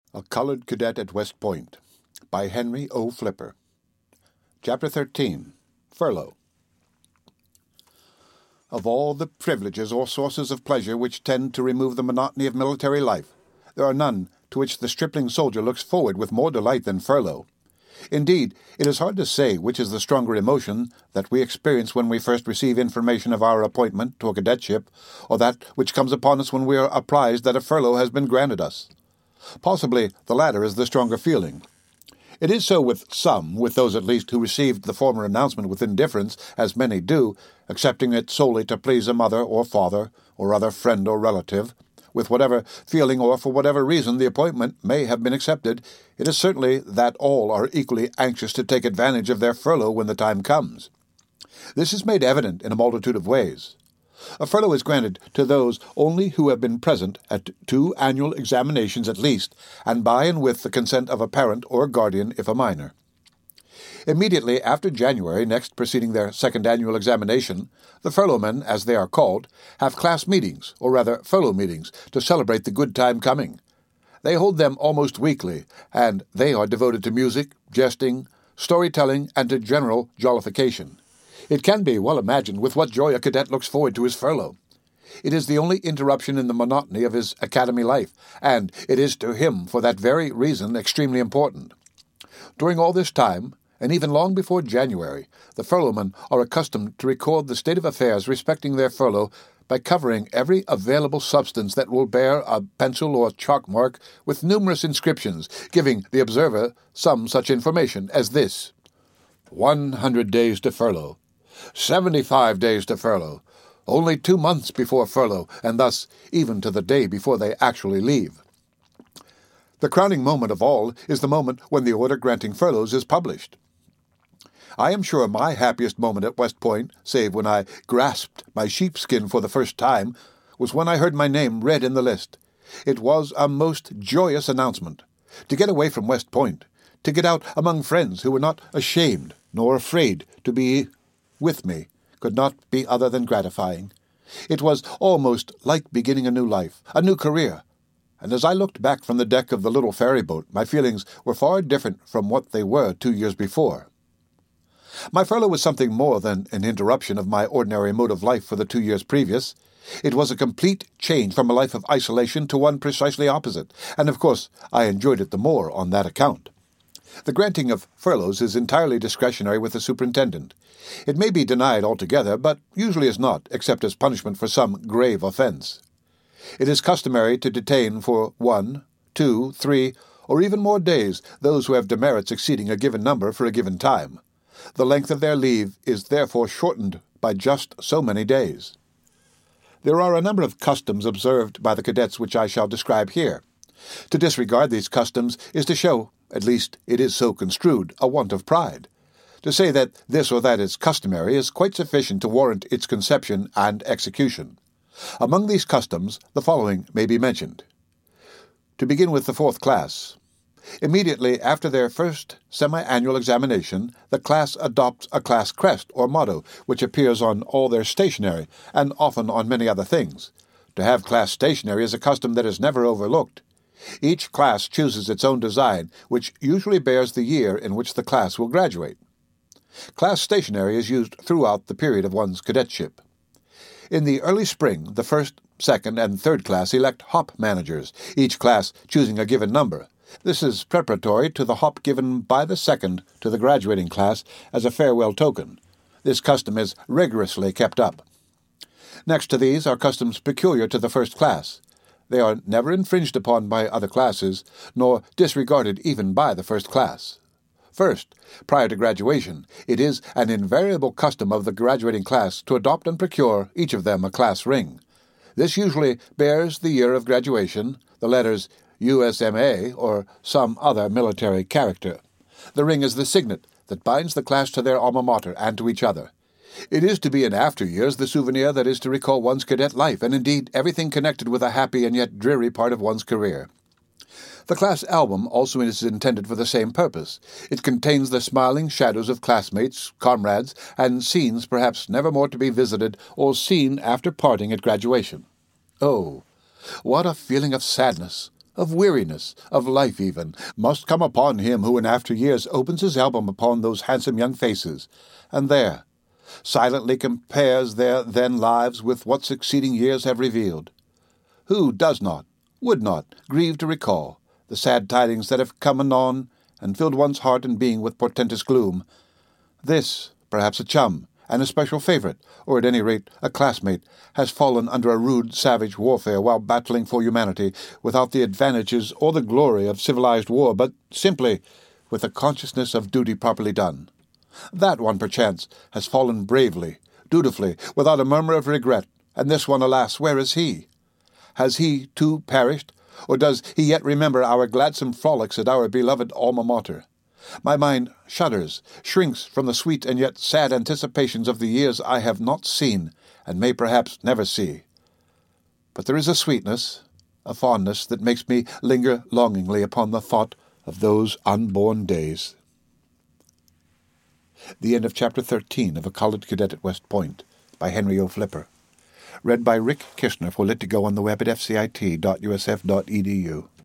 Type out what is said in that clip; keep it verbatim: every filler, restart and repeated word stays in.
A Colored Cadet at West Point by Henry O. Flipper. Chapter thirteen. Furlough. Of all the privileges or sources of pleasure which tend to remove the monotony of military life, there are none to which the stripling soldier looks forward with more delight than furlough. Indeed, it is hard to say which is the stronger emotion that we experience when we first receive information of our appointment to a cadetship, or that which comes upon us when we are apprised that a furlough has been granted us. Possibly the latter is the stronger feeling. It is so with some, with those at least who received the former announcement with indifference, as many do, accepting it solely to please a mother or father or other friend or relative. With whatever feeling or for whatever reason the appointment may have been accepted, it is certainly that all are equally anxious to take advantage of their furlough when the time comes. This is made evident in a multitude of ways. A furlough is granted to those only who have been present at two annual examinations at least, and by and with the consent of a parent or guardian if a minor. Immediately after January next preceding their second annual examination, the furloughmen, as they are called, have class meetings, or rather furlough meetings, to celebrate the good time coming. They hold them almost weekly, and they are devoted to music, jesting, storytelling, and to general jollification. It can be well imagined with what joy a cadet looks forward to his furlough. It is the only interruption in the monotony of his academy life, and it is to him for that very reason extremely important. During all this time, and even long before January, the furloughmen are accustomed to record the state of affairs respecting their furlough by covering every available substance that will bear a pencil or chalk mark with numerous inscriptions, giving the observer some such information as this: One hundred days to furlough. Seventy-five days to furlough. Only two months before furlough, and thus even to the day before they actually leave. The crowning moment of all is the moment when the order granting furloughs is published. I am sure my happiest moment at West Point, save when I grasped my sheepskin for the first time, was when I heard my name read in the list. It was a most joyous announcement. To get away from West Point, to get out among friends who were not ashamed nor afraid to be with me, could not be other than gratifying. It was almost like beginning a new life, a new career, and as I looked back from the deck of the little ferry boat, my feelings were far different from what they were two years before. My furlough was something more than an interruption of my ordinary mode of life for the two years previous. It was a complete change from a life of isolation to one precisely opposite, and of course I enjoyed it the more on that account. The granting of furloughs is entirely discretionary with the superintendent. It may be denied altogether, but usually is not, except as punishment for some grave offense. It is customary to detain for one, two, three, or even more days those who have demerits exceeding a given number for a given time. The length of their leave is therefore shortened by just so many days. There are a number of customs observed by the cadets which I shall describe here. To disregard these customs is to show, at least it is so construed, a want of pride. To say that this or that is customary is quite sufficient to warrant its conception and execution. Among these customs, the following may be mentioned. To begin with the fourth class. Immediately after their first semi-annual examination, the class adopts a class crest or motto, which appears on all their stationery, and often on many other things. To have class stationery is a custom that is never overlooked. Each class chooses its own design, which usually bears the year in which the class will graduate. Class stationery is used throughout the period of one's cadetship. In the early spring, the first, second, and third class elect hop managers, each class choosing a given number. This is preparatory to the hop given by the second to the graduating class as a farewell token. This custom is rigorously kept up. Next to these are customs peculiar to the first class. They are never infringed upon by other classes, nor disregarded even by the first class. First, prior to graduation, it is an invariable custom of the graduating class to adopt and procure each of them a class ring. This usually bears the year of graduation, the letters U S M A, or some other military character. The ring is the signet that binds the class to their alma mater and to each other. It is to be in after years the souvenir that is to recall one's cadet life, and indeed everything connected with a happy and yet dreary part of one's career. The class album also is intended for the same purpose. It contains the smiling shadows of classmates, comrades, and scenes perhaps never more to be visited or seen after parting at graduation. Oh, what a feeling of sadness, of weariness, of life even, must come upon him who in after years opens his album upon those handsome young faces, and there silently compares their then lives with what succeeding years have revealed. Who does not, would not, grieve to recall the sad tidings that have come anon and filled one's heart and being with portentous gloom? This, perhaps a chum, and a special favorite, or at any rate a classmate, has fallen under a rude, savage warfare while battling for humanity, without the advantages or the glory of civilized war, but simply with the consciousness of duty properly done. That one, perchance, has fallen bravely, dutifully, without a murmur of regret, and this one, alas, where is he? Has he, too, perished, or does he yet remember our gladsome frolics at our beloved alma mater? My mind shudders, shrinks from the sweet and yet sad anticipations of the years I have not seen, and may perhaps never see. But there is a sweetness, a fondness, that makes me linger longingly upon the thought of those unborn days. The end of Chapter thirteen of A College Cadet at West Point by Henry O. Flipper. Read by Rick Kishner for Lit to Go on the web at f c i t dot u s f dot e d u.